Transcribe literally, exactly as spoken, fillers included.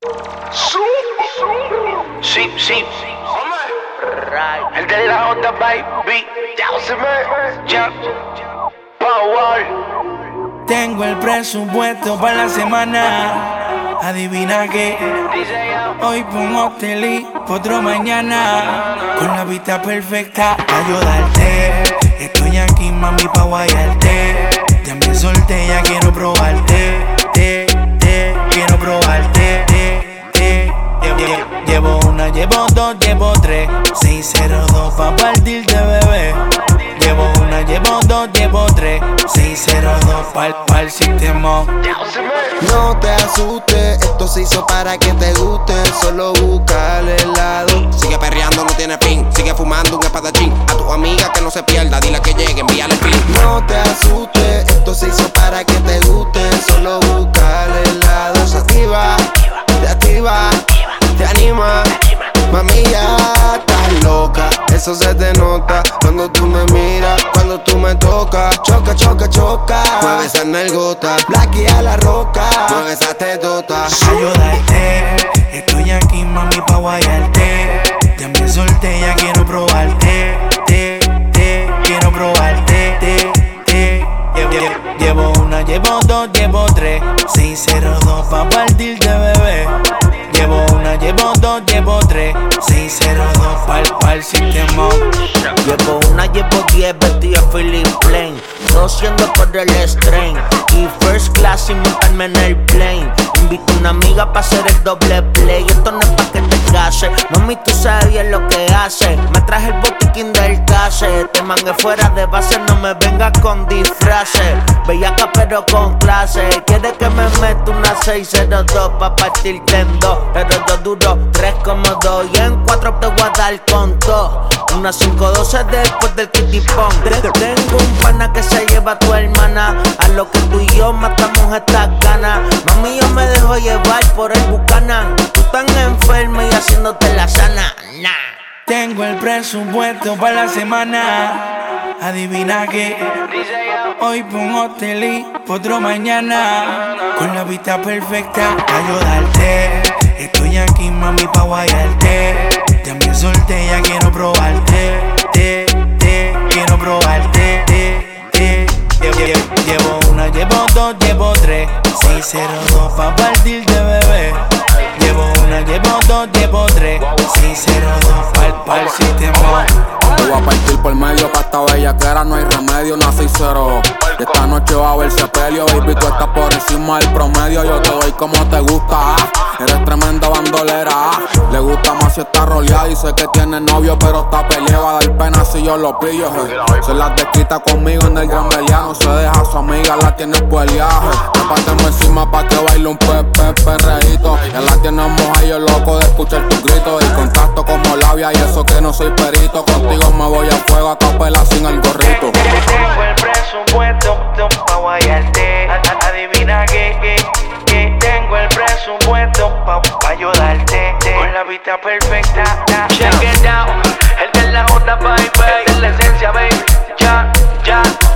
Sí, sí. El de la J, baby. Ya se me. Ya. Power. Tengo el presupuesto para la semana. Adivina qué. Hoy pongo hotel otro mañana. Con la vista perfecta pa' yo darte. Estoy aquí, mami, pa' guayarte. Ya me solté, ya quiero probarte. Te, te, quiero probarte. Te, te, llevo, llevo una, llevo dos, llevo tres. seis cero dos pa' partirte, bebé. Llevo una, llevo dos, llevo tres. seis cero dos pa'l, pa'l sistema. No te asustes, esto se hizo para que te guste. Solo busca el helado. Sigue perreando, no tiene fin. Sigue fumando un espadachín. A tu amiga que no se pierda, dile que llegue, envíale el pin. No te asustes, esto se hizo para que te guste. Solo busca el helado. Se activa, te activa, te anima. Mami, ya estás loca, eso se te nota cuando tú me miras, cuando tú me tocas. Choca, choca, choca, mueve esa nalgota. Blacky a la roca, mueve esa tetota. Ayúdate, estoy aquí, mami, pa' guayarte. Ya me solté, ya quiero probarte. Te, te, quiero probarte. Te, te, llevo, llevo, llevo una, llevo dos, llevo tres. seis cero dos pa' partirte, bebé. Llevo una, llevo dos, llevo tres. seis cero dos pa'l, pa'l sistema. Llevo una, llevo diez, vestido Philip Plain. Tosiendo por el strain. Y first class sin montarme en el plane. Invito a una amiga pa' hacer el doble play. Esto no es pa' que te case. Mami, tú sabes bien lo que hace. Me traje el botiquín del case. Te mangué fuera de base, no me vengas con disfraces. Bellaca pero con clase. Quiere que me meta una seis cero dos pa' partirte en dos. Pero yo duro tres como dos. Y en cuatro te voy a dar con todo. Una cinco doce después del kitty pong. Tengo un pana que se lleva a tu hermana. A lo que tú y yo matamos estas ganas. Mami, yo me dejo llevar por el Buchanan. Tú tan enferma y haciéndote la sana. Nah. Tengo el presupuesto para la semana. Adivina qué. Hoy pongo hotel otro mañana. Con la vista perfecta pa' ayudarte. Estoy aquí, mami, pa' guayarte. Ya me solté, ya quiero probarte. Te, te, quiero probarte. Te, te, llevo, llevo, llevo una, llevo dos, llevo tres. seis cero dos pa' partirte, bebé. Llevo una, llevo dos, llevo tres. seis cero dos pa'l, pa'l sistema. Te voy a partir por medio, pa' esta bellaquera no hay remedio, una seis cero. Y esta noche va a haber sepelio, baby, tú estás por encima del promedio. Yo te doy como te gusta, ah. Eres tremenda bandolera, ah. Le gusta más si está roleada, dice que tiene novio, pero está peleada. Va a dar pena si yo lo pillo, eh. Se las desquita conmigo en el gran beliano. Se deja a su amiga, la tiene pueliaje. Trépateme encima pa' que baile un pepe perreíto. Ya la tenemos ahí, yo loco de escuchar tus gritos. Y contacto como labia y eso que no soy perito. Contigo me voy a fuego a capela sin el gorrito. Tengo el presupuesto pa' guayarte. Adivina que, que, que tengo el presupuesto pa', pa ayudarte. Con la vista perfecta. Check it out. El de la J, baby. El de la esencia, baby. Ya, ya.